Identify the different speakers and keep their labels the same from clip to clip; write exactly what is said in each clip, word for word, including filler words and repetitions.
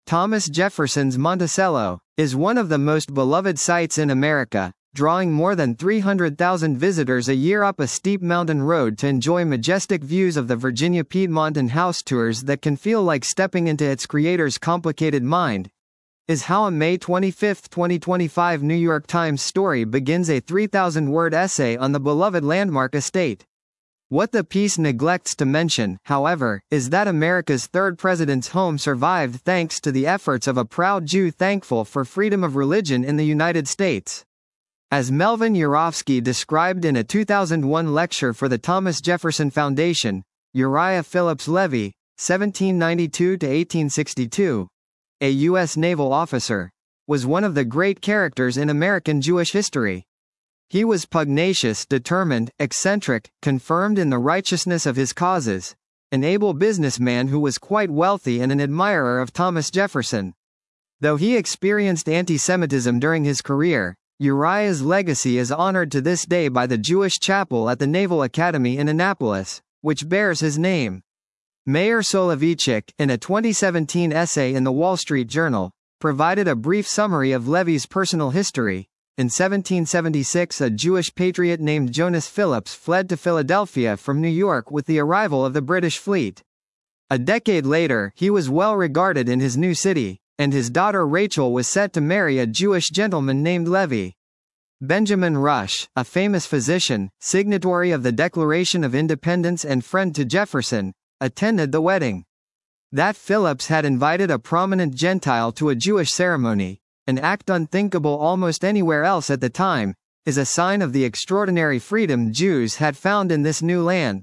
Speaker 1: Thomas Jefferson's Monticello is one of the most beloved sites in America, drawing more than three hundred thousand visitors a year up a steep mountain road to enjoy majestic views of the Virginia Piedmont and house tours that can feel like stepping into its creator's complicated mind. Is how a May twenty-fifth, twenty twenty-five New York Times story begins a three thousand word essay on the beloved landmark estate. What the piece neglects to mention, however, is that America's third president's home survived thanks to the efforts of a proud Jew thankful for freedom of religion in the United States. As Melvin Urofsky described in a two thousand one lecture for the Thomas Jefferson Foundation, Uriah Phillips Levy, seventeen ninety-two to eighteen sixty-two, a U S naval officer, was one of the great characters in American Jewish history. He was pugnacious, determined, eccentric, confirmed in the righteousness of his causes, an able businessman who was quite wealthy and an admirer of Thomas Jefferson. Though he experienced anti-Semitism during his career, Uriah's legacy is honored to this day by the Jewish chapel at the Naval Academy in Annapolis, which bears his name. Meir Soloveichik, in a twenty seventeen essay in the Wall Street Journal, provided a brief summary of Levy's personal history. In seventeen seventy-six, a Jewish patriot named Jonas Phillips fled to Philadelphia from New York with the arrival of the British fleet. A decade later, he was well regarded in his new city, and his daughter Rachel was set to marry a Jewish gentleman named Levy. Benjamin Rush, a famous physician, signatory of the Declaration of Independence and friend to Jefferson, attended the wedding. That Phillips had invited a prominent Gentile to a Jewish ceremony, an act unthinkable almost anywhere else at the time, is a sign of the extraordinary freedom Jews had found in this new land.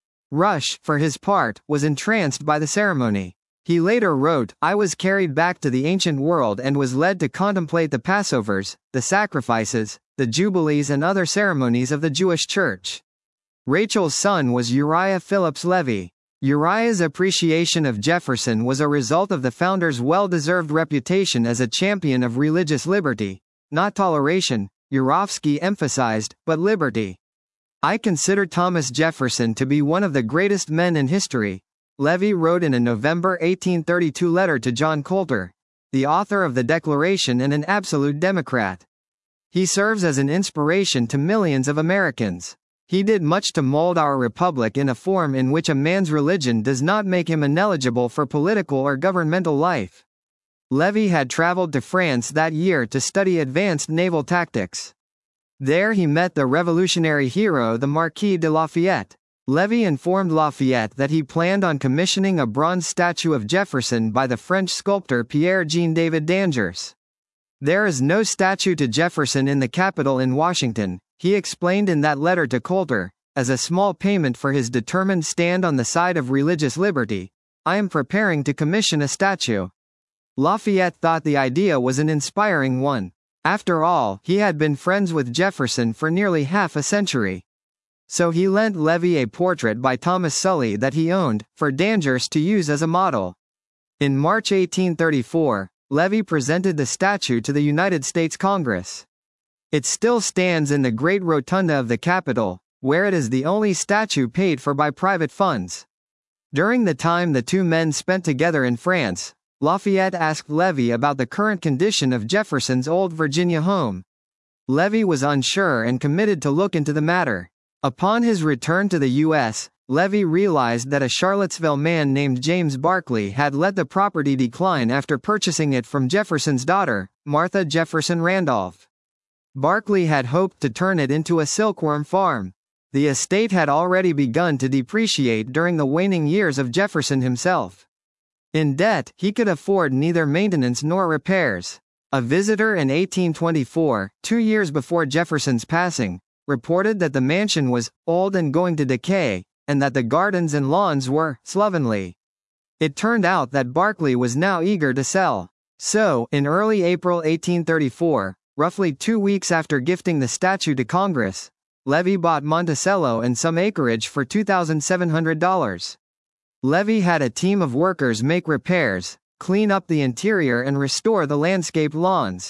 Speaker 1: Rush, for his part, was entranced by the ceremony. He later wrote, "I was carried back to the ancient world and was led to contemplate the Passovers, the sacrifices, the jubilees and other ceremonies of the Jewish Church." Rachel's son was Uriah Phillips Levy. Uriah's appreciation of Jefferson was a result of the founder's well-deserved reputation as a champion of religious liberty, not toleration, Urofsky emphasized, but liberty. "I consider Thomas Jefferson to be one of the greatest men in history," Levy wrote in a November eighteen thirty-two letter to John Coulter, the author of the Declaration and an absolute Democrat. "He serves as an inspiration to millions of Americans. He did much to mold our republic in a form in which a man's religion does not make him ineligible for political or governmental life." Levy had traveled to France that year to study advanced naval tactics. There he met the revolutionary hero the Marquis de Lafayette. Levy informed Lafayette that he planned on commissioning a bronze statue of Jefferson by the French sculptor Pierre-Jean David d'Angers. "There is no statue to Jefferson in the Capitol in Washington," he explained in that letter to Coulter, "as a small payment for his determined stand on the side of religious liberty. I am preparing to commission a statue." Lafayette thought the idea was an inspiring one. After all, he had been friends with Jefferson for nearly half a century. So he lent Levy a portrait by Thomas Sully that he owned, for d'Angers to use as a model. In March eighteen thirty-four, Levy presented the statue to the United States Congress. It still stands in the Great Rotunda of the Capitol, where it is the only statue paid for by private funds. During the time the two men spent together in France, Lafayette asked Levy about the current condition of Jefferson's old Virginia home. Levy was unsure and committed to look into the matter. Upon his return to the U S, Levy realized that a Charlottesville man named James Barclay had let the property decline after purchasing it from Jefferson's daughter, Martha Jefferson Randolph. Barclay had hoped to turn it into a silkworm farm. The estate had already begun to depreciate during the waning years of Jefferson himself. In debt, he could afford neither maintenance nor repairs. A visitor in eighteen twenty-four, two years before Jefferson's passing, reported that the mansion was old and going to decay, and that the gardens and lawns were slovenly. It turned out that Barclay was now eager to sell. So, in early April eighteen thirty-four, roughly two weeks after gifting the statue to Congress, Levy bought Monticello and some acreage for two thousand seven hundred dollars. Levy had a team of workers make repairs, clean up the interior and restore the landscape lawns.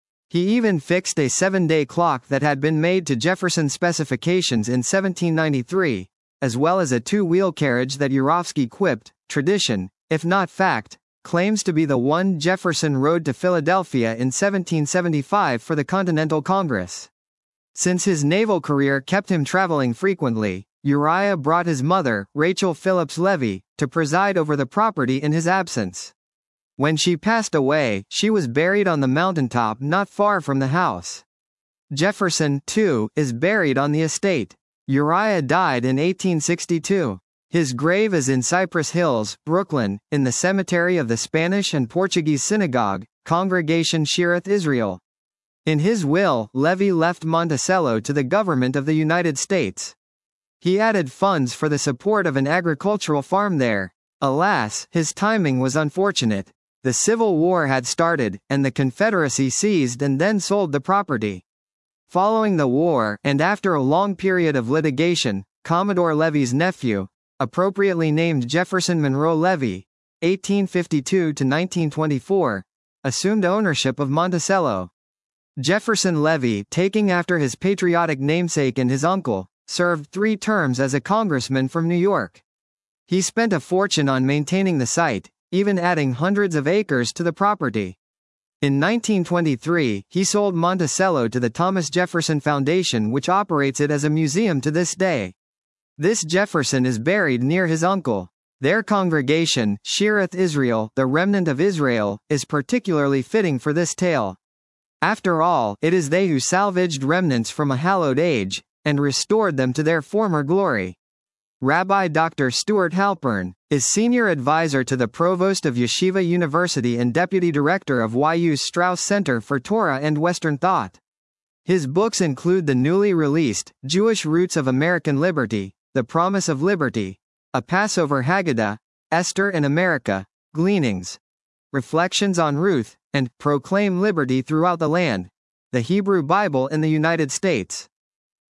Speaker 1: He even fixed a seven-day clock that had been made to Jefferson's specifications in seventeen ninety-three, as well as a two-wheel carriage that Urofsky quipped, tradition, if not fact, claims to be the one Jefferson rode to Philadelphia in seventeen seventy-five for the Continental Congress. Since his naval career kept him traveling frequently, Uriah brought his mother, Rachel Phillips Levy, to preside over the property in his absence. When she passed away, she was buried on the mountaintop not far from the house. Jefferson, too, is buried on the estate. Uriah died in eighteen sixty-two. His grave is in Cypress Hills, Brooklyn, in the cemetery of the Spanish and Portuguese Synagogue, Congregation Shearith Israel. In his will, Levy left Monticello to the government of the United States. He added funds for the support of an agricultural farm there. Alas, his timing was unfortunate. The Civil War had started, and the Confederacy seized and then sold the property. Following the war, and after a long period of litigation, Commodore Levy's nephew, appropriately named Jefferson Monroe Levy, eighteen fifty-two to nineteen twenty-four, assumed ownership of Monticello. Jefferson Levy, taking after his patriotic namesake and his uncle, served three terms as a congressman from New York. He spent a fortune on maintaining the site, even adding hundreds of acres to the property. In nineteen twenty-three, he sold Monticello to the Thomas Jefferson Foundation, which operates it as a museum to this day. This Jefferson is buried near his uncle. Their congregation, Shearith Israel, the remnant of Israel, is particularly fitting for this tale. After all, it is they who salvaged remnants from a hallowed age, and restored them to their former glory. Rabbi Doctor Stuart Halpern is senior advisor to the provost of Yeshiva University and deputy director of Y U's Strauss Center for Torah and Western Thought. His books include the newly released Jewish Roots of American Liberty, The Promise of Liberty, A Passover Haggadah, Esther in America, Gleanings, Reflections on Ruth, and Proclaim Liberty Throughout the Land, the Hebrew Bible in the United States.